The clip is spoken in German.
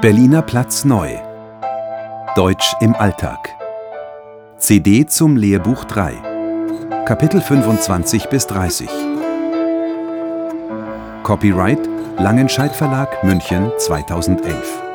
Berliner Platz neu. Deutsch im Alltag. CD zum Lehrbuch 3. Kapitel 25 bis 30. Copyright Langenscheidt Verlag, München 2011.